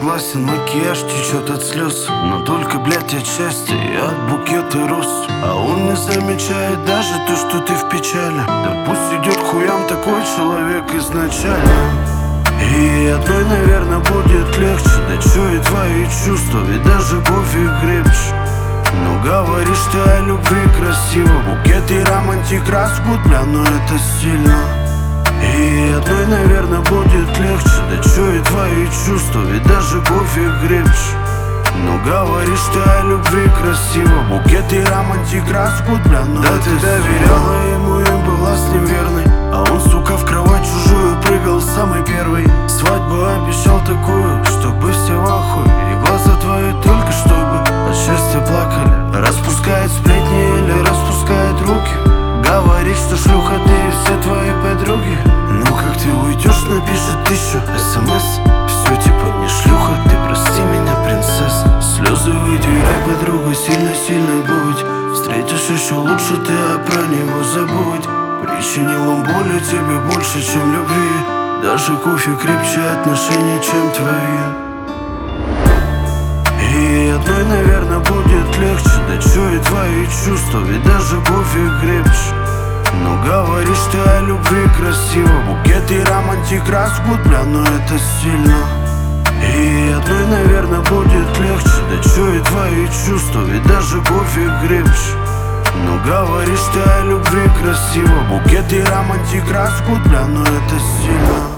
согласен, макияж течет от слез, но только, блядь, отчасти и от букета роз. А он не замечает даже то, что ты в печали. Да пусть идет хуям такой человек изначально. И одной, наверное, будет легче. Да чё и твои чувства, ведь даже кофе крепче. Ну говоришь ты о любви красиво, букет и романтик распут, бля, но это стильно. И одной, наверное, будет легче. Да чё и твои чувства, ведь даже кофе крепче. Ну говоришь ты о любви красиво, букет и романтик распут, бля, но да ты доверяла ему и была с ним верной, а он, сука, в кровать чужую прыгал самый первый. Свадьбу обещал такую, чтобы все в ахуе, и глаза твои только чтобы от счастья плакали. Распускает сплетни или распускает руки, говорит, что шлюха ты и все твои подруги. Ну как ты уйдешь, напишет 1000 смс. Все типа не шлюха, ты прости меня, принцесса. Слезы вытирай, подруга, сильно-сильно будь. Встретишь еще лучше, ты про него забудь. Причинил он боли тебе больше, чем любви. Даже кофе крепче отношений, чем твои. И одной, наверное, будет легче. Да чё и твои чувства, ведь даже кофе крепче. Ну говоришь ты о любви красиво, букет и романтик распут, бля, но это стильно. И одной, наверное, будет легче. Да чё и твои чувства, ведь даже кофе крепче. Ну говоришь ты о любви красиво, букет и романтик распут, бля, но это стильно.